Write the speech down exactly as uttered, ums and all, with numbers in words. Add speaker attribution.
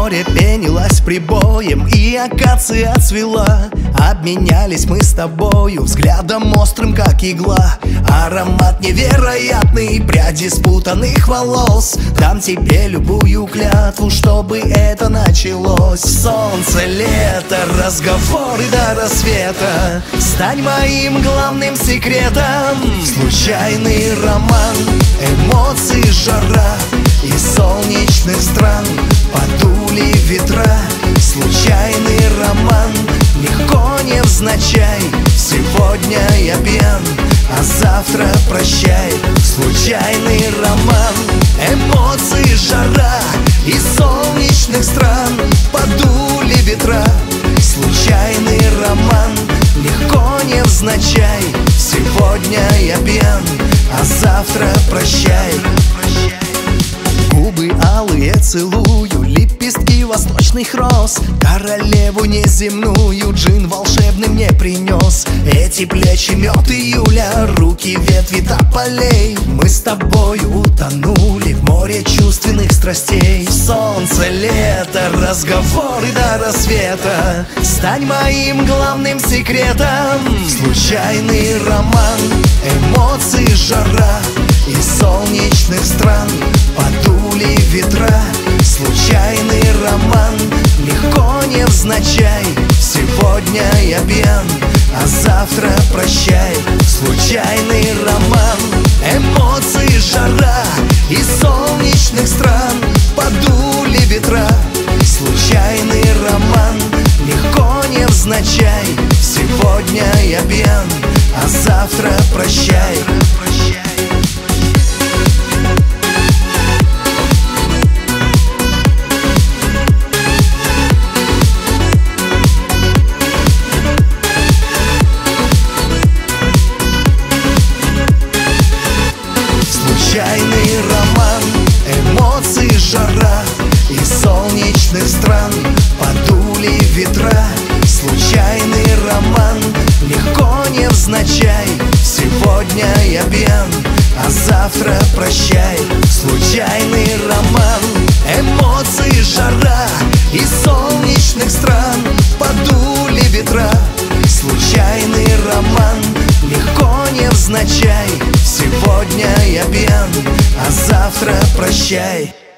Speaker 1: Море пенилось прибоем, и акация цвела. Обменялись мы с тобою взглядом острым, как игла. Аромат невероятный, пряди спутанных волос. Дам тебе любую клятву, чтобы это началось. Солнце, лето, разговоры до рассвета. Стань моим главным секретом. Случайный роман, эмоции, жара. Из солнечных стран подули ветра. Случайный роман, легко невзначай. Сегодня я пьян, а завтра прощай. Случайный роман, эмоции, жара. Из солнечных стран подули ветра. Случайный роман, легко невзначай. Сегодня я пьян, а завтра прощай. Губы алые целую, лепестки восточных роз. Королеву неземную джин волшебный мне принес. Эти плечи мед июля, руки ветви тополей. Мы с тобой утонули в море чувственных страстей. Солнце, лето, разговоры до рассвета. Стань моим главным секретом. Случайный роман, эмоции, жара. Из солнечных стран подули ветра. Случайный роман, легко невзначай. Сегодня я пьян, а завтра прощай. Случайный роман, эмоции, жара. Из солнечных стран подули ветра. Случайный роман, легко невзначай. Сегодня я пьян, а завтра прощай. Случайный роман, эмоции, жара. Из солнечных стран подули ветра. Случайный роман, легко невзначай. Сегодня я пьян, а завтра прощай. Случайный роман, эмоции, жара. Из солнечных стран подули ветра. Случайный роман, легко невзначай. Сегодня я пьян, а завтра прощай.